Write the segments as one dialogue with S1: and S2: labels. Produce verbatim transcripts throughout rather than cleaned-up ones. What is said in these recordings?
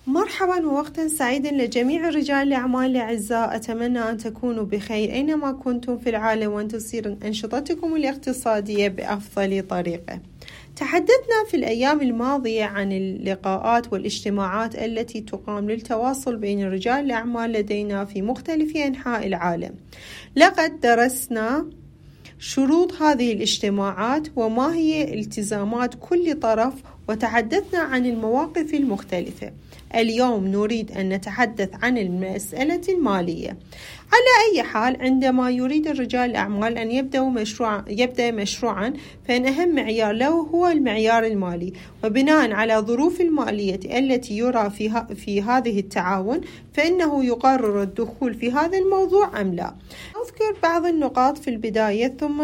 S1: مرحبا ووقتا سعيدا لجميع رجال الأعمال الأعزاء. أتمنى أن تكونوا بخير أينما كنتم في العالم وأن تصير أنشطتكم الاقتصادية بأفضل طريقة. تحدثنا في الأيام الماضية عن اللقاءات والاجتماعات التي تقام للتواصل بين رجال الأعمال لدينا في مختلف أنحاء العالم. لقد درسنا شروط هذه الاجتماعات وما هي التزامات كل طرف، وتحدثنا عن المواقف المختلفة. اليوم نريد أن نتحدث عن المسألة المالية. على أي حال، عندما يريد الرجال الأعمال أن يبدأ مشروعا يبدأ مشروعا فإن أهم معيار له هو المعيار المالي، وبناء على ظروف المالية التي يرى فيها في هذه التعاون فإنه يقرر الدخول في هذا الموضوع أم لا. أذكر بعض النقاط في البداية ثم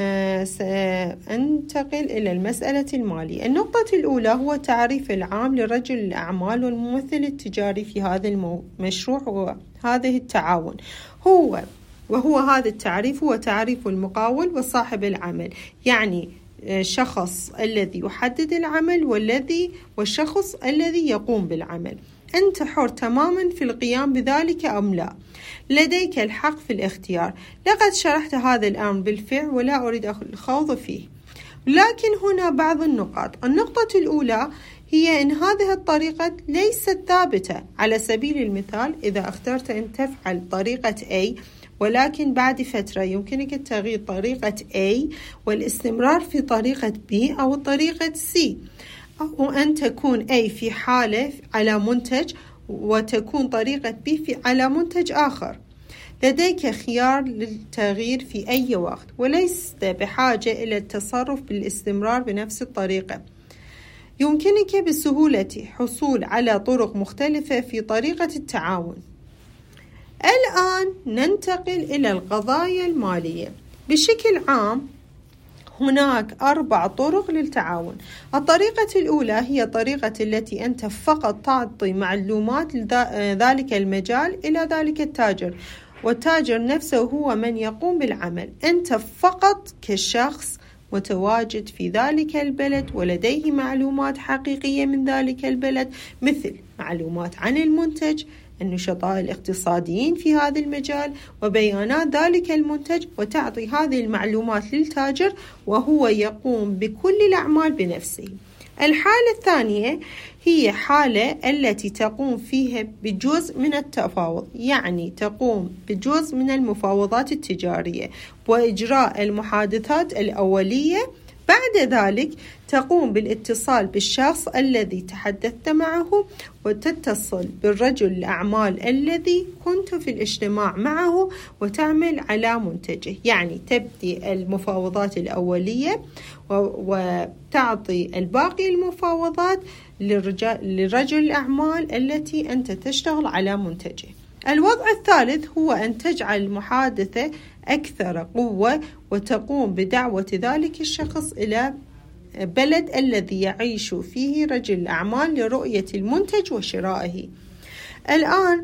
S1: سأنتقل إلى المسألة المالية. النقطة الأولى هو التعريف العام لرجل الأعمال والممثل التجاري في هذا المشروع وهذه التعاون. هو وهو هذا التعريف هو تعريف المقاول وصاحب العمل، يعني شخص الذي يحدد العمل والذي والشخص الذي يقوم بالعمل. أنت حر تماما في القيام بذلك أم لا، لديك الحق في الاختيار. لقد شرحت هذا الأمر بالفعل ولا أريد الخوض فيه، لكن هنا بعض النقاط. النقطة الأولى هي أن هذه الطريقة ليست ثابتة. على سبيل المثال، إذا اخترت أن تفعل طريقة A ولكن بعد فترة يمكنك تغيير طريقة A والاستمرار في طريقة B أو طريقة C، أو أن تكون A في حالة على منتج وتكون طريقة B في على منتج آخر. لديك خيار للتغيير في أي وقت، وليس بحاجة إلى التصرف بالاستمرار بنفس الطريقة. يمكنك بسهولة حصول على طرق مختلفة في طريقة التعاون. الآن ننتقل إلى القضايا المالية. بشكل عام هناك أربع طرق للتعاون. الطريقة الأولى هي طريقة التي أنت فقط تعطي معلومات ذلك المجال إلى ذلك التاجر، والتاجر نفسه هو من يقوم بالعمل. أنت فقط كشخص متواجد في ذلك البلد ولديه معلومات حقيقية من ذلك البلد، مثل معلومات عن المنتج، النشطاء الاقتصاديين في هذا المجال، وبيانات ذلك المنتج، وتعطي هذه المعلومات للتاجر وهو يقوم بكل الأعمال بنفسه. الحالة الثانية هي حالة التي تقوم فيها بجزء من التفاوض، يعني تقوم بجزء من المفاوضات التجارية وإجراء المحادثات الأولية. بعد ذلك تقوم بالاتصال بالشخص الذي تحدثت معه، وتتصل بالرجل الأعمال الذي كنت في الاجتماع معه وتعمل على منتجه. يعني تبدي المفاوضات الأولية وتعطي الباقي المفاوضات لرجل الأعمال التي أنت تشتغل على منتجه. الوضع الثالث هو أن تجعل المحادثة أكثر قوة وتقوم بدعوة ذلك الشخص إلى بلد الذي يعيش فيه رجل الأعمال لرؤية المنتج وشرائه. الآن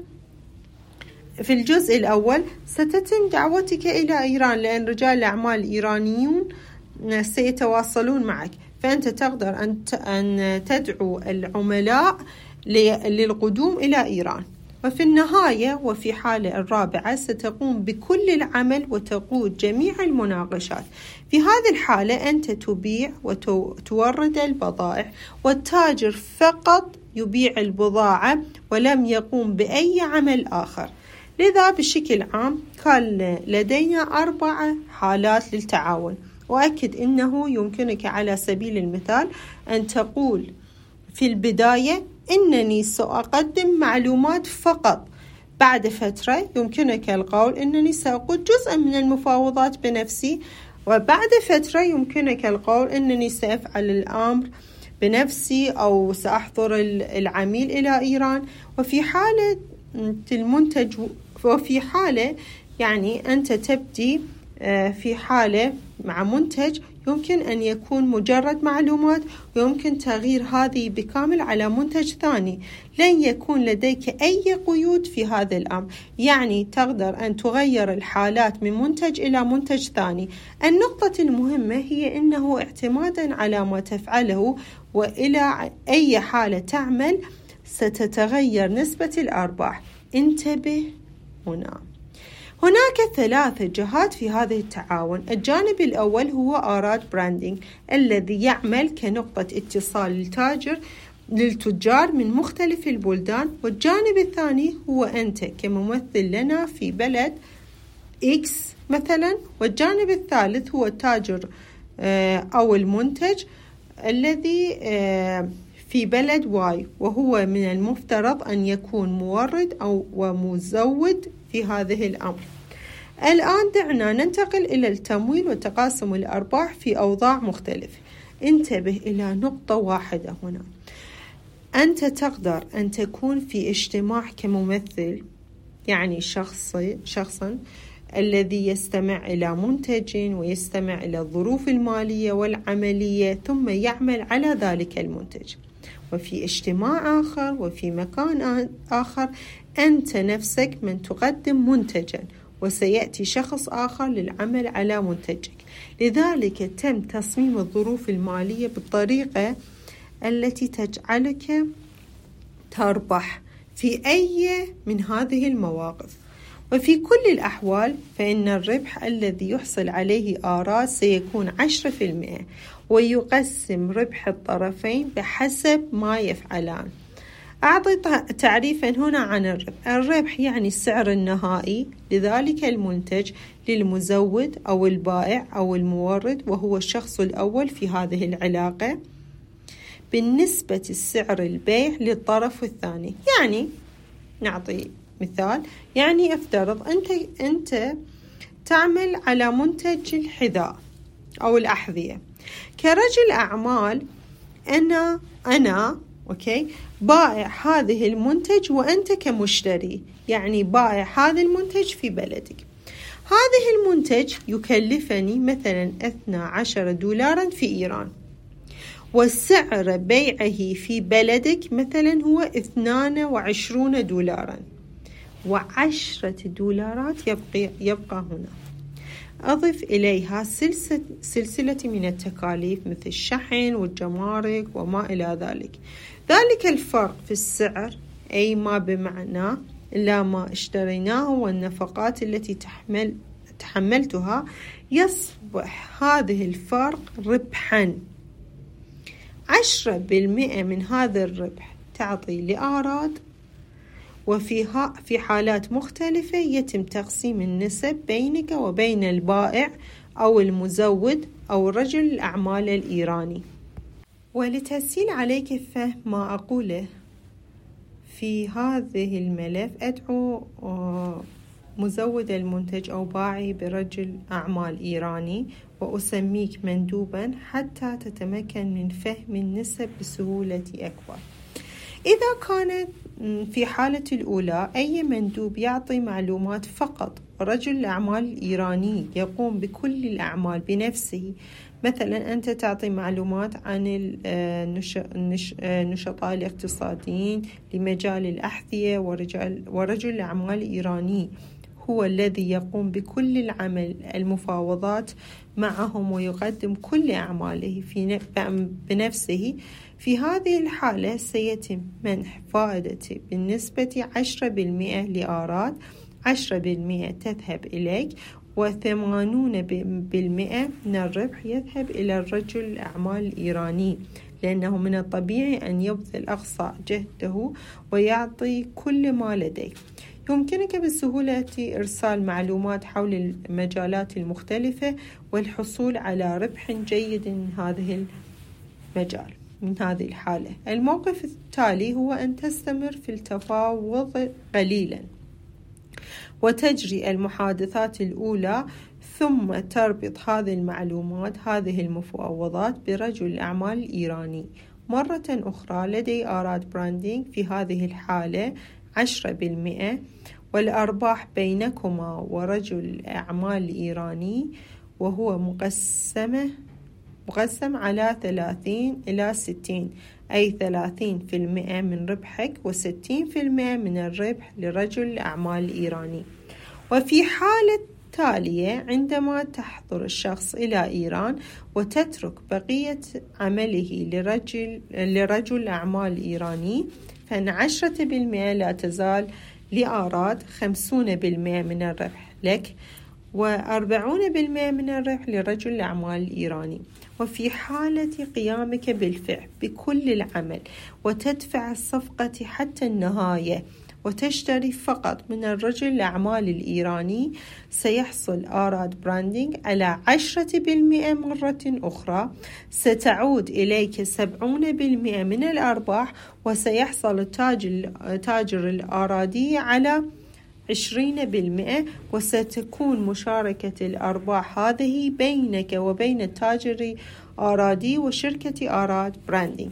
S1: في الجزء الأول ستتم دعوتك إلى إيران، لأن رجال الأعمال الإيرانيون سيتواصلون معك، فأنت تقدر أن تدعو العملاء للقدوم إلى إيران. وفي النهاية وفي حالة الرابعة ستقوم بكل العمل وتقود جميع المناقشات. في هذه الحالة أنت تبيع وتورد البضائع، والتاجر فقط يبيع البضاعة ولم يقوم بأي عمل آخر. لذا بشكل عام كان لدينا أربع حالات للتعاون. وأكد أنه يمكنك على سبيل المثال أن تقول في البداية إنني سأقدم معلومات فقط. بعد فترة يمكنك القول إنني سأقود جزءا من المفاوضات بنفسي، وبعد فترة يمكنك القول إنني سأفعل الأمر بنفسي أو سأحضر العميل إلى إيران. وفي حالة المنتج وفي حالة يعني أنت تبدي في حالة مع منتج يمكن أن يكون مجرد معلومات، ويمكن تغيير هذه بكامل على منتج ثاني. لن يكون لديك أي قيود في هذا الأمر، يعني تقدر أن تغير الحالات من منتج إلى منتج ثاني. النقطة المهمة هي أنه اعتمادا على ما تفعله وإلى أي حالة تعمل، ستتغير نسبة الأرباح. انتبه هنا. هناك ثلاثة جهات في هذا التعاون. الجانب الأول هو آراد براندينج الذي يعمل كنقطة اتصال للتاجر للتجار من مختلف البلدان، والجانب الثاني هو أنت كممثل لنا في بلد إكس مثلا، والجانب الثالث هو التاجر أو المنتج الذي في بلد واي، وهو من المفترض أن يكون مورد أو ومزود في هذه الأمر. الآن دعنا ننتقل إلى التمويل وتقاسم الأرباح في أوضاع مختلفة. انتبه إلى نقطة واحدة هنا. أنت تقدر أن تكون في اجتماع كممثل، يعني شخصي شخصا الذي يستمع إلى منتج ويستمع إلى الظروف المالية والعملية ثم يعمل على ذلك المنتج، وفي اجتماع آخر وفي مكان آخر أنت نفسك من تقدم منتجا وسيأتي شخص آخر للعمل على منتجك. لذلك تم تصميم الظروف المالية بالطريقة التي تجعلك تربح في أي من هذه المواقف. وفي كل الأحوال فإن الربح الذي يحصل عليه آراد سيكون عشرة بالمئة، ويقسم ربح الطرفين بحسب ما يفعلان. أعطي تعريفا هنا عن الربح. الربح يعني السعر النهائي لذلك المنتج للمزود أو البائع أو المورد، وهو الشخص الأول في هذه العلاقة، بالنسبة السعر البيع للطرف الثاني. يعني نعطي مثال، يعني افترض أنت أنت تعمل على منتج الحذاء أو الأحذية كرجل أعمال. أنا أنا أوكي بائع هذه المنتج وأنت كمشتري، يعني بائع هذا المنتج في بلدك. هذه المنتج يكلفني مثلا اثنا عشر دولارا في إيران، والسعر بيعه في بلدك مثلا هو اثنان وعشرون دولارا، وعشرة دولارات يبقى, يبقى هنا. أضف إليها سلسلة, سلسلة من التكاليف مثل الشحن والجمارك وما إلى ذلك. ذلك الفرق في السعر أي ما بمعنى إلا ما اشتريناه والنفقات التي تحمل تحملتها، يصبح هذه الفرق ربحا. عشرة بالمئة من هذا الربح تعطي لآراد، وفيها في حالات مختلفة يتم تقسيم النسب بينك وبين البائع أو المزود أو رجل الأعمال الإيراني. ولتسهيل عليك فهم ما أقوله في هذه الملف، أدعو مزود المنتج أو باعي برجل أعمال إيراني، وأسميك مندوبا حتى تتمكن من فهم النسب بسهولة أكبر. إذا كانت في حالة الأولى أي مندوب يعطي معلومات فقط، ورجل الأعمال الإيراني يقوم بكل الأعمال بنفسه، مثلا أنت تعطي معلومات عن النشطاء الاقتصاديين لمجال الأحذية، ورجل الأعمال الإيراني هو الذي يقوم بكل العمل المفاوضات معهم ويقدم كل أعماله في بنفسه. في هذه الحالة سيتم منح فائدة بالنسبة عشرة بالمئة لآراد، عشرة بالمئة تذهب إليك، وثمانون بالمئة من الربح يذهب إلى الرجل الأعمال الإيراني، لأنه من الطبيعي أن يبذل أقصى جهده ويعطي كل ما لديه. يمكنك بسهولة إرسال معلومات حول المجالات المختلفة والحصول على ربح جيد من هذه المجال. من هذه الحالة الموقف التالي هو أن تستمر في التفاوض قليلا وتجري المحادثات الأولى، ثم تربط هذه المعلومات هذه المفاوضات برجل الأعمال الإيراني مرة أخرى. لدي آراد براندينج في هذه الحالة عشرة بالمئة، والأرباح بينكما ورجل الأعمال الإيراني وهو مقسمة مقسم على ثلاثين إلى ستين، أي ثلاثين في المئة من ربحك وستين في المئة من الربح لرجل الأعمال الإيراني. وفي حالة تالية عندما تحضر الشخص إلى إيران وتترك بقية عمله لرجل, لرجل الأعمال الإيراني، فإن عشرة بالمئة لا تزال لآراد، خمسون بالمئة من الربح لك، وأربعون بالمئة من الربح لرجل الأعمال الإيراني. وفي حالة قيامك بالفعل بكل العمل وتدفع الصفقة حتى النهاية وتشتري فقط من الرجل الأعمال الإيراني، سيحصل آراد براندينج على عشرة بالمئة مرة أخرى، ستعود إليك سبعون بالمئة من الأرباح، وسيحصل التاجر, تاجر الآرادي على عشرين بالمئة، وستكون مشاركة الأرباح هذه بينك وبين التاجر آرادي وشركة آراد براندينج.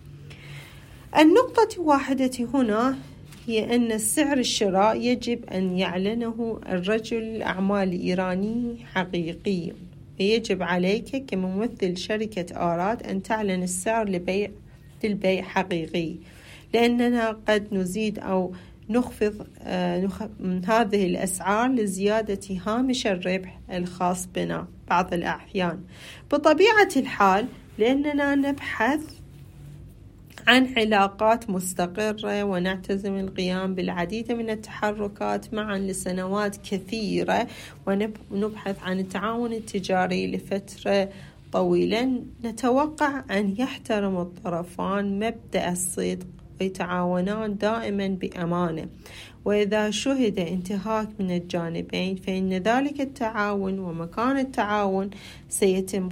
S1: النقطة واحدة هنا هي أن السعر الشراء يجب أن يعلنه الرجل الأعمال الإيراني حقيقي، ويجب عليك كممثل شركة آراد أن تعلن السعر لبيع للبيع حقيقي، لأننا قد نزيد أو نخفض من هذه الأسعار لزيادة هامش الربح الخاص بنا بعض الأحيان. بطبيعة الحال لأننا نبحث عن علاقات مستقرة ونعتزم القيام بالعديد من التحركات معا لسنوات كثيرة، ونبحث عن التعاون التجاري لفترة طويلة، نتوقع أن يحترم الطرفان مبدأ الصدق ويتعاونان دائما بأمانة. وإذا شهد انتهاك من الجانبين فإن ذلك التعاون ومكان التعاون سيتم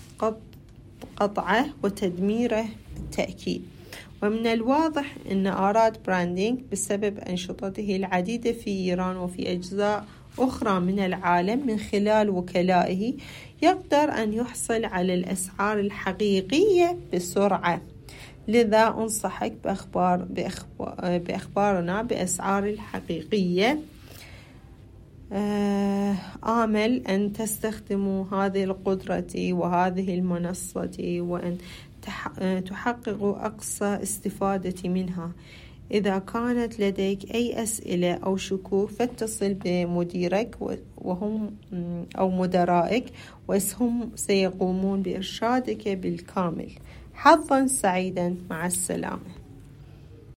S1: قطعه وتدميره بالتأكيد. ومن الواضح أن آراد براندينج بسبب أنشطته العديدة في إيران وفي أجزاء أخرى من العالم من خلال وكلائه يقدر أن يحصل على الأسعار الحقيقية بسرعة، لذا أنصحك بأخبار بأخبار بأخبارنا بأسعار الحقيقية. آمل أن تستخدموا هذه القدرة وهذه المنصة وأن تحققوا أقصى استفادة منها. إذا كانت لديك أي أسئلة أو شكوك فاتصل بمديرك وهم أو مدرائك، وهم سيقومون بإرشادك بالكامل. حظا سعيدا، مع السلامة.